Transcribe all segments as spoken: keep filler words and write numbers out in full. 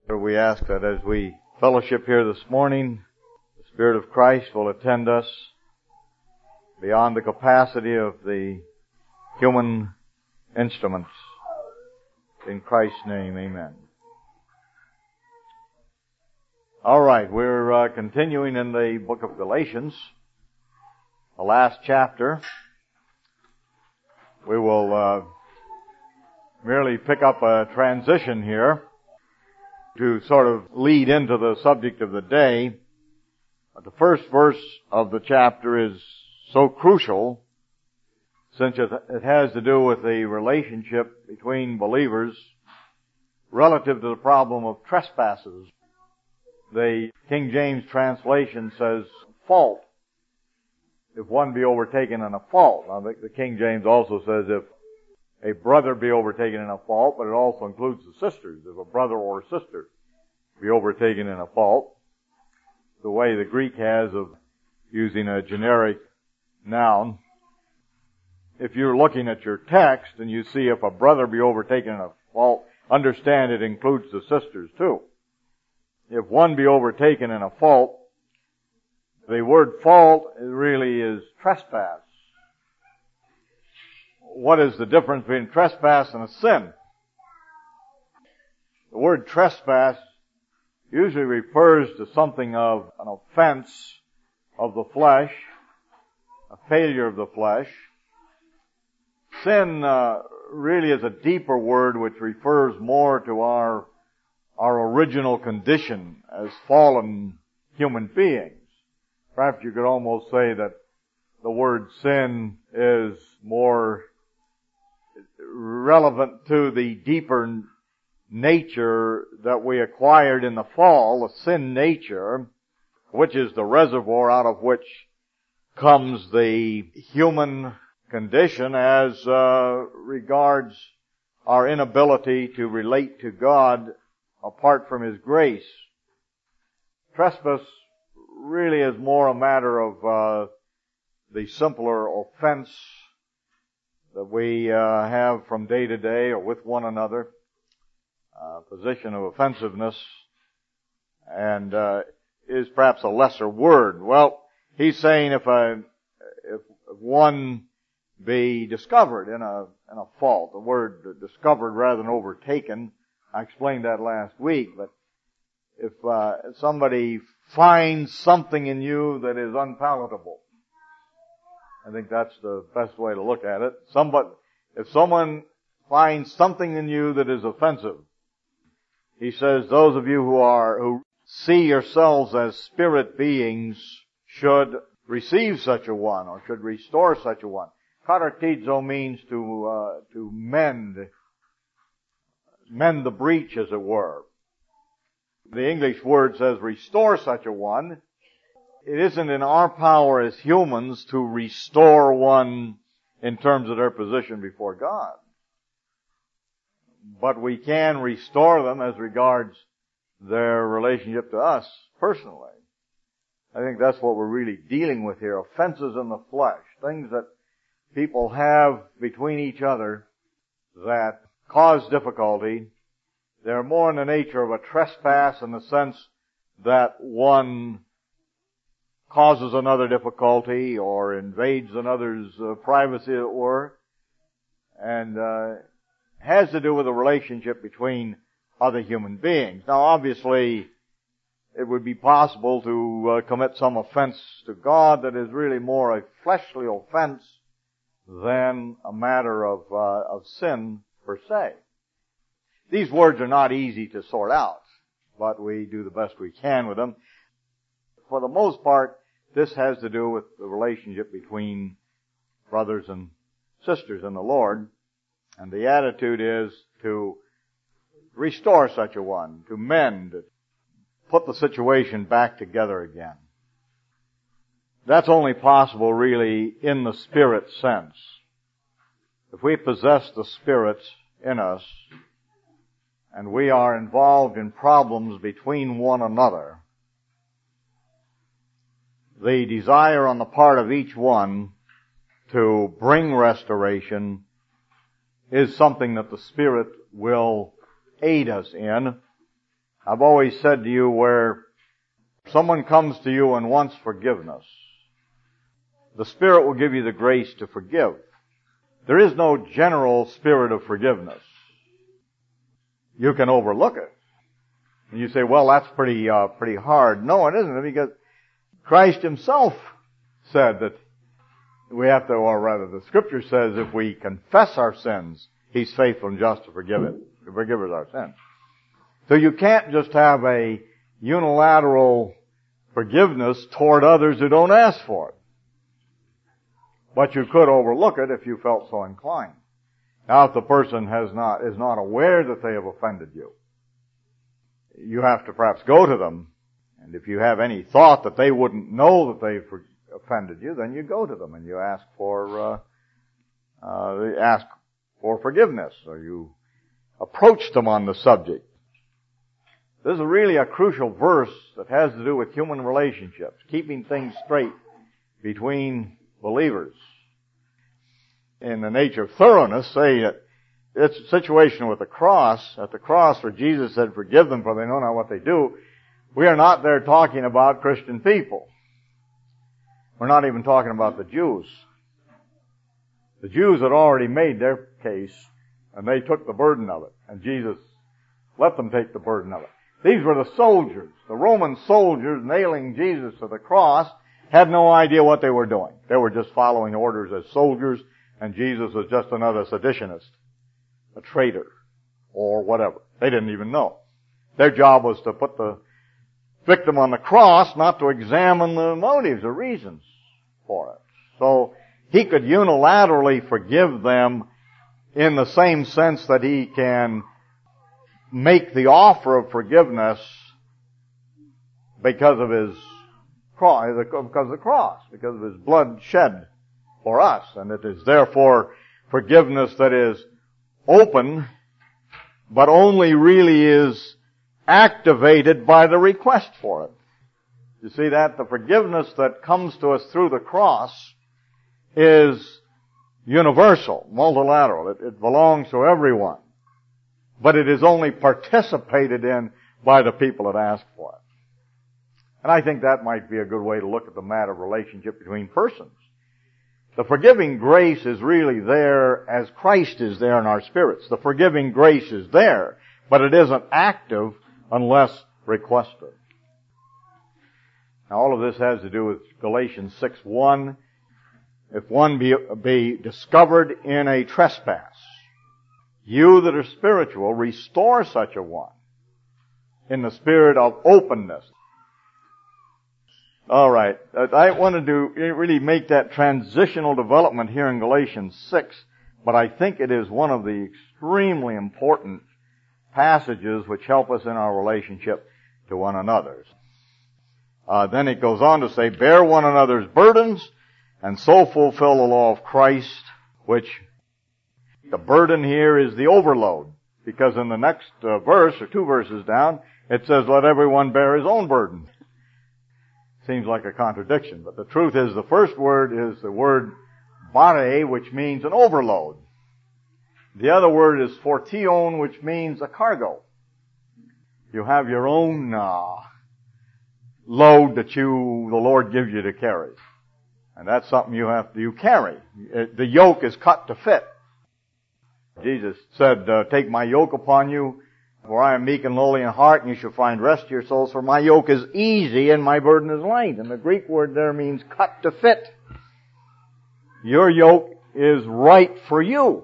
We ask that as we fellowship here this morning, the Spirit of Christ will attend us beyond the capacity of the human instruments. In Christ's name, amen. All right, we're uh, continuing in the book of Galatians, the last chapter. We will uh, merely pick up a transition here to sort of lead into the subject of the day. The first verse of the chapter is so crucial since it has to do with the relationship between believers relative to the problem of trespasses. The King James translation says fault, if one be overtaken in a fault. Now the King James also says if a brother be overtaken in a fault, but it also includes the sisters. If a brother or sister be overtaken in a fault, the way the Greek has of using a generic noun. If you're looking at your text and you see if a brother be overtaken in a fault, understand it includes the sisters too. If one be overtaken in a fault, the word fault really is trespass. What is the difference between trespass and a sin? The word trespass usually refers to something of an offense of the flesh, a failure of the flesh. Sin uh, really is a deeper word which refers more to our our original condition as fallen human beings. Perhaps you could almost say that the word sin is more relevant to the deeper nature that we acquired in the fall, the sin nature, which is the reservoir out of which comes the human condition as uh, regards our inability to relate to God apart from His grace. Trespass really is more a matter of uh, the simpler offense that we uh, have from day to day or with one another, a position of offensiveness, and uh, is perhaps a lesser word. Well, he's saying if a if one be discovered in a in a fault, the word discovered rather than overtaken, I explained that last week, but if uh, somebody finds something in you that is unpalatable, I think that's the best way to look at it. Somebody, if someone finds something in you that is offensive, he says those of you who are, who see yourselves as spirit beings should receive such a one or should restore such a one. Katartizo means to, uh, to mend, mend the breach as it were. The English word says restore such a one. It isn't in our power as humans to restore one in terms of their position before God. But we can restore them as regards their relationship to us personally. I think that's what we're really dealing with here. Offenses in the flesh. Things that people have between each other that cause difficulty. They're more in the nature of a trespass in the sense that one causes another difficulty or invades another's uh, privacy, as it were, and uh, has to do with a relationship between other human beings. Now, obviously, it would be possible to uh, commit some offense to God that is really more a fleshly offense than a matter of uh, of sin per se. These words are not easy to sort out, but we do the best we can with them. For the most part, this has to do with the relationship between brothers and sisters in the Lord. And the attitude is to restore such a one, to mend, put the situation back together again. That's only possible really in the Spirit sense. If we possess the Spirit in us, and we are involved in problems between one another, the desire on the part of each one to bring restoration is something that the Spirit will aid us in. I've always said to you, where someone comes to you and wants forgiveness, the Spirit will give you the grace to forgive. There is no general spirit of forgiveness. You can overlook it. And you say, well, that's pretty, uh, pretty hard. No, it isn't, because Christ Himself said that we have to, or rather the Scripture says, if we confess our sins, He's faithful and just to forgive it, to forgive us our sins. So you can't just have a unilateral forgiveness toward others who don't ask for it. But you could overlook it if you felt so inclined. Now, if the person has not, is not aware that they have offended you, you have to perhaps go to them. And if you have any thought that they wouldn't know that they've offended you, then you go to them and you ask for, uh, uh, ask for forgiveness, or you approach them on the subject. This is really a crucial verse that has to do with human relationships, keeping things straight between believers. In the nature of thoroughness, say that it's a situation with the cross, at the cross where Jesus said, forgive them for they know not what they do. We are not there talking about Christian people. We're not even talking about the Jews. The Jews had already made their case, and they took the burden of it, and Jesus let them take the burden of it. These were the soldiers. The Roman soldiers nailing Jesus to the cross had no idea what they were doing. They were just following orders as soldiers, and Jesus was just another seditionist, a traitor, or whatever. They didn't even know. Their job was to put the victim on the cross, not to examine the motives or reasons for it. So He could unilaterally forgive them in the same sense that He can make the offer of forgiveness because of His cross, because of the cross, because of His blood shed for us. And it is therefore forgiveness that is open, but only really is activated by the request for it. You see that? The forgiveness that comes to us through the cross is universal, multilateral. It, it belongs to everyone. But it is only participated in by the people that ask for it. And I think that might be a good way to look at the matter of relationship between persons. The forgiving grace is really there as Christ is there in our spirits. The forgiving grace is there, but it isn't active unless requested. Now all of this has to do with Galatians six one. If one be, be discovered in a trespass, you that are spiritual, restore such a one in the spirit of openness. All right. I wanted to really make that transitional development here in Galatians six, but I think it is one of the extremely important passages which help us in our relationship to one another. Uh, then it goes on to say, bear one another's burdens and so fulfill the law of Christ, which the burden here is the overload, because in the next uh, verse, or two verses down, it says, let everyone bear his own burden. Seems like a contradiction, but the truth is the first word is the word bare, which means an overload. The other word is fortion, which means a cargo. You have your own uh, load that you, the Lord gives you to carry. And that's something you have to, you carry. It, the yoke is cut to fit. Jesus said, uh, take my yoke upon you, for I am meek and lowly in heart, and you shall find rest to your souls, for my yoke is easy and my burden is light. And the Greek word there means cut to fit. Your yoke is right for you.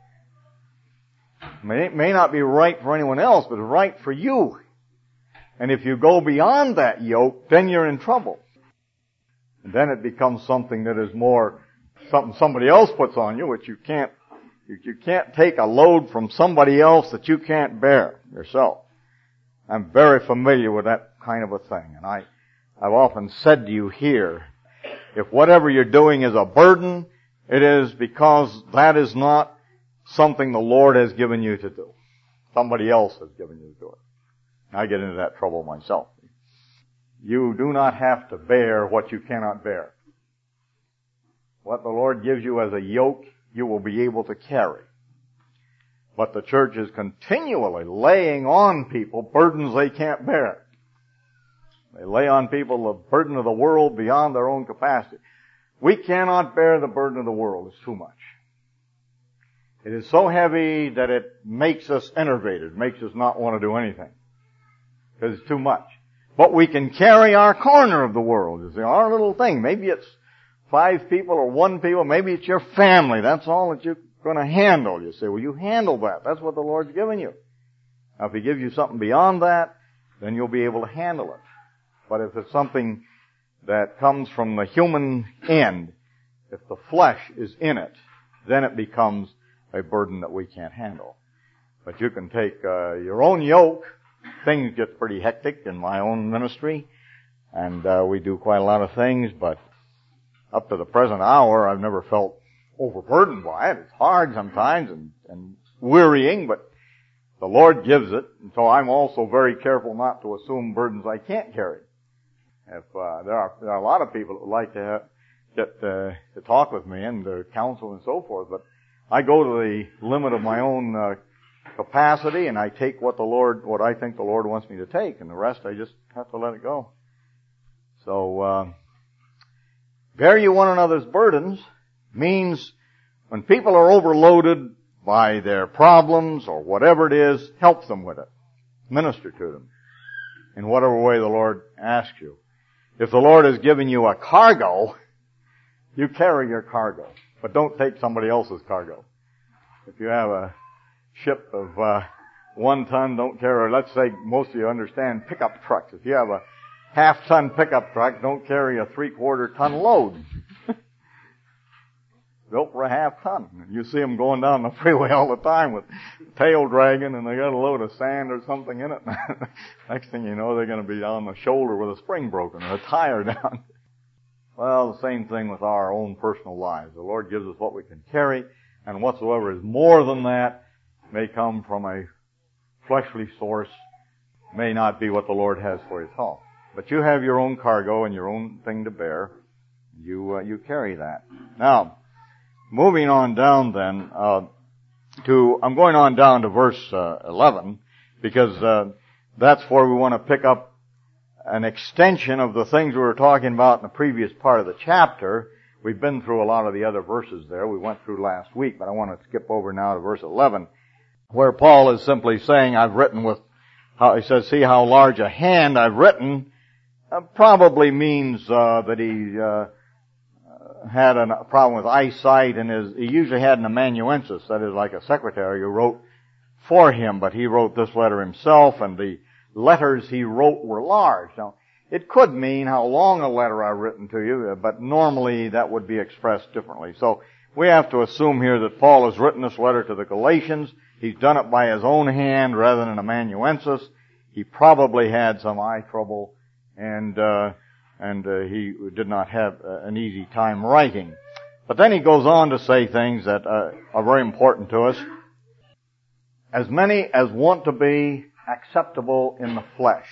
It may not be right for anyone else, but right for you. And if you go beyond that yoke, then you're in trouble. And then it becomes something that is more something somebody else puts on you, which you can't, you, you can't take a load from somebody else that you can't bear yourself. I'm very familiar with that kind of a thing. And I, I've often said to you here, if whatever you're doing is a burden, it is because that is not something the Lord has given you to do. Somebody else has given you to do it. I get into that trouble myself. You do not have to bear what you cannot bear. What the Lord gives you as a yoke, you will be able to carry. But the church is continually laying on people burdens they can't bear. They lay on people the burden of the world beyond their own capacity. We cannot bear the burden of the world. It's too much. It is so heavy that it makes us enervated, makes us not want to do anything. Because it's too much. But we can carry our corner of the world. You see, our little thing. Maybe it's five people or one people. Maybe it's your family. That's all that you're going to handle. You say, well, you handle that. That's what the Lord's given you. Now, if He gives you something beyond that, then you'll be able to handle it. But if it's something that comes from the human end, if the flesh is in it, then it becomes a burden that we can't handle. But you can take uh, your own yoke. Things get pretty hectic in my own ministry, and uh, we do quite a lot of things, but up to the present hour, I've never felt overburdened by it. It's hard sometimes and, and wearying, but the Lord gives it, and so I'm also very careful not to assume burdens I can't carry. If uh, there are there are a lot of people that would like to have, get uh, to talk with me and uh, counsel and so forth, but I go to the limit of my own uh, capacity, and I take what the Lord, what I think the Lord wants me to take, and the rest I just have to let it go. So, uh, bear you one another's burdens means when people are overloaded by their problems or whatever it is, help them with it. Minister to them in whatever way the Lord asks you. If the Lord has given you a cargo, you carry your cargo, but don't take somebody else's cargo. If you have a ship of uh, one ton, don't carry, let's say most of you understand pickup trucks. If you have a half-ton pickup truck, don't carry a three-quarter ton load. Built for a half-ton. You see them going down the freeway all the time with tail dragging, and they got a load of sand or something in it. Next thing you know, they're going to be on the shoulder with a spring broken or a tire down. Well, the same thing with our own personal lives. The Lord gives us what we can carry, and whatsoever is more than that may come from a fleshly source, may not be what the Lord has for His home. But you have your own cargo and your own thing to bear. You uh, you carry that. Now, moving on down then uh, to, I'm going on down to verse uh, eleven, because uh, that's where we want to pick up an extension of the things we were talking about in the previous part of the chapter. We've been through a lot of the other verses there. We went through last week, but I want to skip over now to verse eleven, where Paul is simply saying, I've written with, how he says, see how large a hand I've written, uh, probably means uh, that he uh, had a problem with eyesight, and his, he usually had an amanuensis, that is like a secretary who wrote for him, but he wrote this letter himself, and the letters he wrote were large. Now, it could mean how long a letter I've written to you, but normally that would be expressed differently. So we have to assume here that Paul has written this letter to the Galatians. He's done it by his own hand rather than an amanuensis. He probably had some eye trouble, and uh, and uh, he did not have uh, an easy time writing. But then he goes on to say things that uh, are very important to us. As many as want to be acceptable in the flesh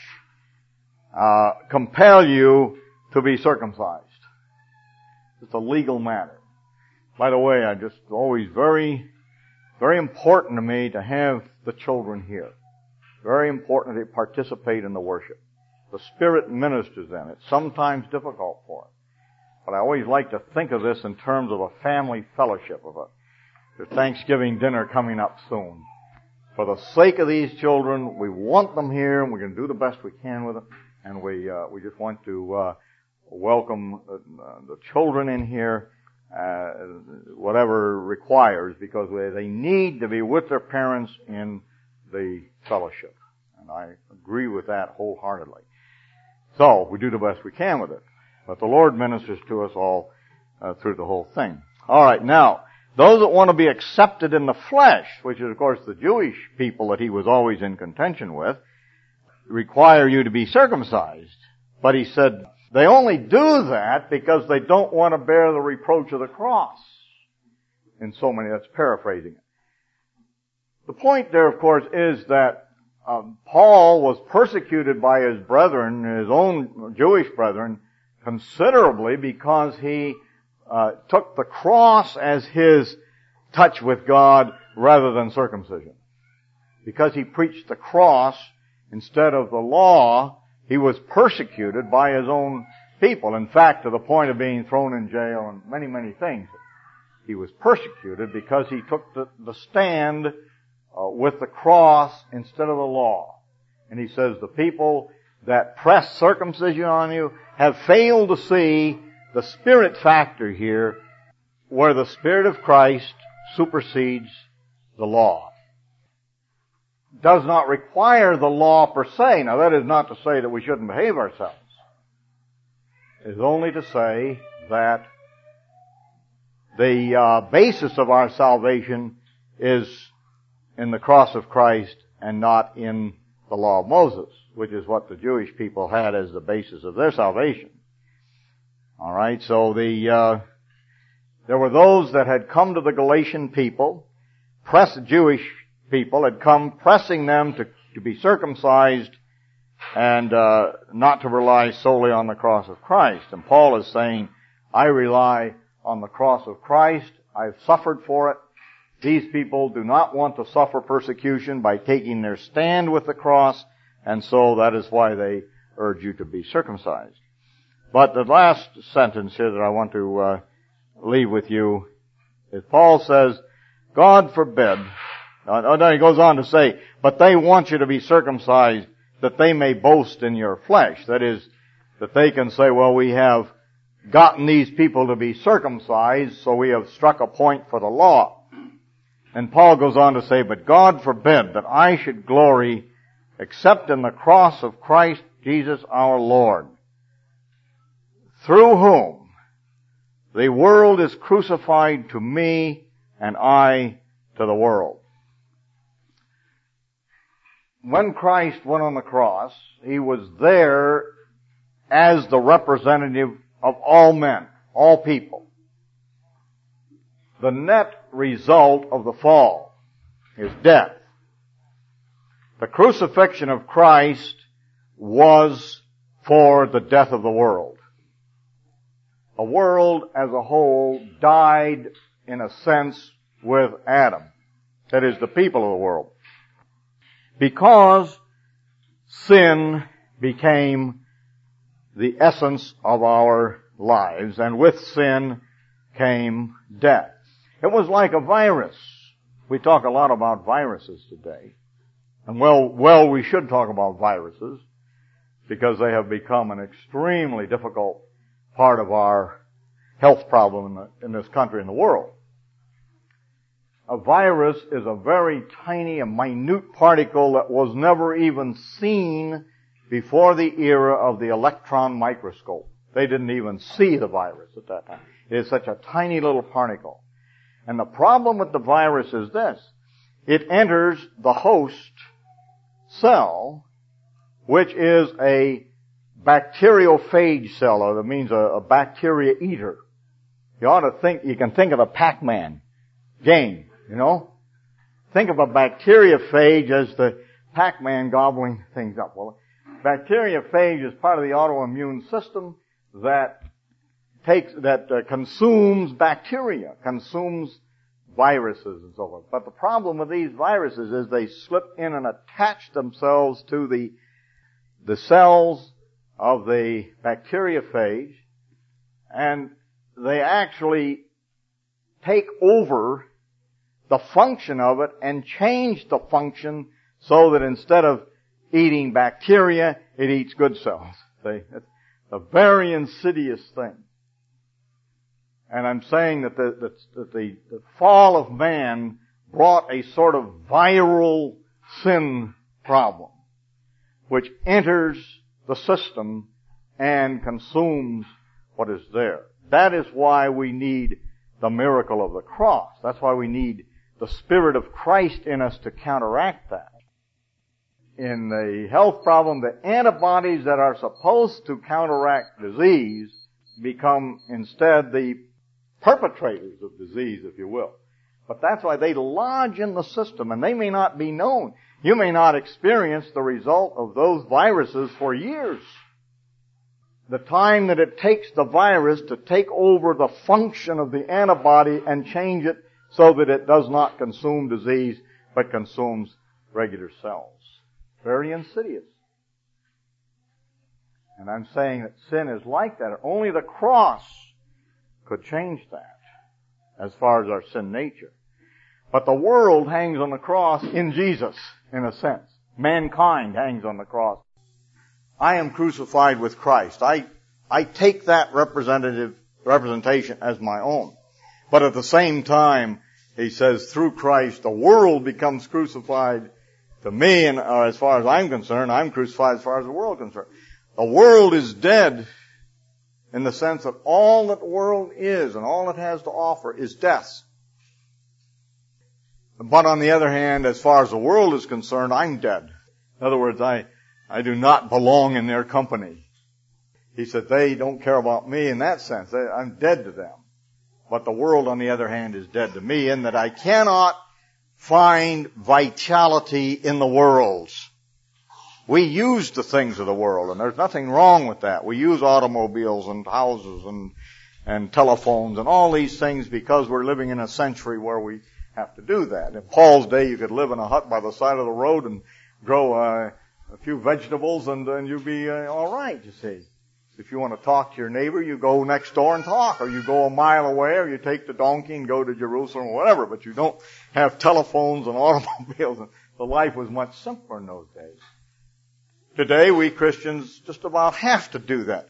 uh, compel you to be circumcised. It's a legal matter. By the way, I just always very, very important to me to have the children here. Very important that they participate in the worship. The Spirit ministers them. It's sometimes difficult for them. But I always like to think of this in terms of a family fellowship, of a the Thanksgiving dinner coming up soon. For the sake of these children, we want them here, and we're going to do the best we can with them. And we uh, we just want to uh, welcome uh, the children in here, uh, whatever requires, because they need to be with their parents in the fellowship. And I agree with that wholeheartedly. So, we do the best we can with it. But the Lord ministers to us all uh, through the whole thing. All right, now, those that want to be accepted in the flesh, which is, of course, the Jewish people that he was always in contention with, require you to be circumcised. But he said, they only do that because they don't want to bear the reproach of the cross. In so many, that's paraphrasing it. The point there, of course, is that um, Paul was persecuted by his brethren, his own Jewish brethren, considerably because he uh, took the cross as his touch with God rather than circumcision. Because he preached the cross instead of the law, he was persecuted by his own people. In fact, to the point of being thrown in jail and many, many things. He was persecuted because he took the, the stand uh, with the cross instead of the law. And he says the people that press circumcision on you have failed to see the spirit factor here, where the Spirit of Christ supersedes the law. Does not require the law per se. Now that is not to say that we shouldn't behave ourselves. It is only to say that the uh, basis of our salvation is in the cross of Christ and not in the law of Moses, which is what the Jewish people had as the basis of their salvation. All right, so the uh, there were those that had come to the Galatian people, pressed Jewish people, had come pressing them to, to be circumcised and uh, not to rely solely on the cross of Christ. And Paul is saying, I rely on the cross of Christ. I've suffered for it. These people do not want to suffer persecution by taking their stand with the cross, and so that is why they urge you to be circumcised. But the last sentence here that I want to uh, leave with you is Paul says, God forbid, uh, no, he goes on to say, but they want you to be circumcised that they may boast in your flesh. That is, that they can say, well, we have gotten these people to be circumcised, so we have struck a point for the law. And Paul goes on to say, but God forbid that I should glory except in the cross of Christ Jesus our Lord, through whom the world is crucified to me and I to the world. When Christ went on the cross, he was there as the representative of all men, all people. The net result of the fall is death. The crucifixion of Christ was for the death of the world. The world as a whole died, in a sense, with Adam. That is, the people of the world. Because sin became the essence of our lives, and with sin came death. It was like a virus. We talk a lot about viruses today. And well, well, we should talk about viruses, because they have become an extremely difficult part of our health problem in, the, in this country and the world. A virus is a very tiny, a minute particle that was never even seen before the era of the electron microscope. They didn't even see the virus at that time. It is such a tiny little particle. And the problem with the virus is this. It enters the host cell, which is a bacteriophage cell, or that means a, a bacteria eater. You ought to think, you can think of a Pac-Man game, you know? Think of a bacteriophage as the Pac-Man gobbling things up. Well, bacteriophage is part of the autoimmune system that takes, that uh, consumes bacteria, consumes viruses and so forth. But the problem with these viruses is they slip in and attach themselves to the, the cells of the bacteriophage, and they actually take over the function of it and change the function so that instead of eating bacteria, it eats good cells. See? It's a very insidious thing. And I'm saying that the, that, that the, the fall of man brought a sort of viral sin problem, which enters the system and consumes what is there. That is why we need the miracle of the cross. That's why we need the Spirit of Christ in us to counteract that. In the health problem, the antibodies that are supposed to counteract disease become instead the perpetrators of disease, if you will. But that's why they lodge in the system, and they may not be known. You may not experience the result of those viruses for years. The time that it takes the virus to take over the function of the antibody and change it so that it does not consume disease, but consumes regular cells. Very insidious. And I'm saying that sin is like that. Only the cross could change that as far as our sin nature. But the world hangs on the cross in Jesus, in a sense. Mankind hangs on the cross. I am crucified with Christ. I, I take that representative, representation as my own. But at the same time, he says, through Christ, the world becomes crucified to me, and uh, as far as I'm concerned, I'm crucified as far as the world is concerned. The world is dead in the sense that all that the world is and all it has to offer is death. But on the other hand, as far as the world is concerned, I'm dead. In other words, I, I do not belong in their company. He said they don't care about me in that sense. They, I'm dead to them. But the world, on the other hand, is dead to me in that I cannot find vitality in the world. We use the things of the world, and there's nothing wrong with that. We use automobiles and houses and, and telephones and all these things because we're living in a century where we have to do that. In Paul's day, you could live in a hut by the side of the road and grow uh, a few vegetables, and, and you'd be uh, all right, you see. If you want to talk to your neighbor, you go next door and talk, or you go a mile away, or you take the donkey and go to Jerusalem or whatever, but you don't have telephones and automobiles. And the life was much simpler in those days. Today, we Christians just about have to do that.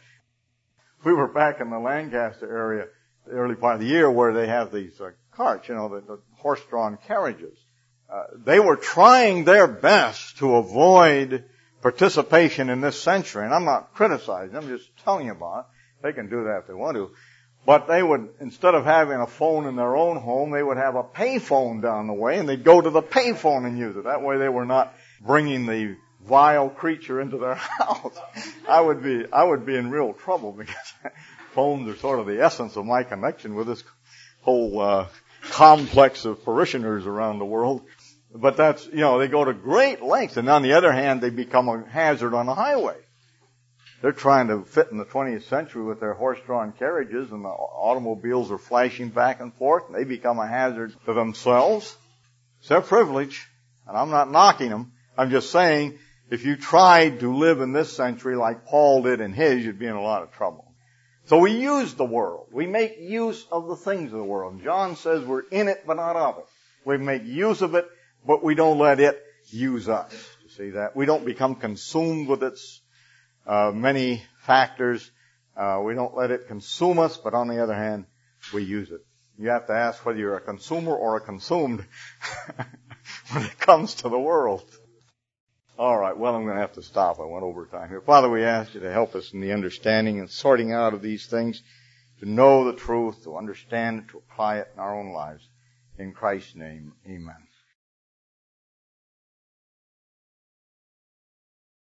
We were back in the Lancaster area, the early part of the year, where they have these uh, carts, you know, the, the horse-drawn carriages. Uh, they were trying their best to avoid participation in this century. And I'm not criticizing, I'm just telling you about it. They can do that if they want to. But they would, instead of having a phone in their own home, they would have a pay phone down the way, and they'd go to the pay phone and use it. That way they were not bringing the vile creature into their house. I would be, I would be in real trouble because phones are sort of the essence of my connection with this whole, uh, complex of parishioners around the world. But that's, you know, they go to great lengths, and on the other hand, they become a hazard on the highway. They're trying to fit in the twentieth century with their horse-drawn carriages, and the automobiles are flashing back and forth, and they become a hazard to themselves. It's their privilege, and I'm not knocking them. I'm just saying, if you tried to live in this century like Paul did in his, you'd be in a lot of trouble. So we use the world. We make use of the things of the world. And John says we're in it, but not of it. We make use of it, but we don't let it use us. You see that? We don't become consumed with its uh, many factors. Uh, we don't let it consume us, but on the other hand, we use it. You have to ask whether you're a consumer or a consumed when it comes to the world. All right, well, I'm going to have to stop. I went over time here. Father, we ask you to help us in the understanding and sorting out of these things, to know the truth, to understand it, to apply it in our own lives. In Christ's name, amen.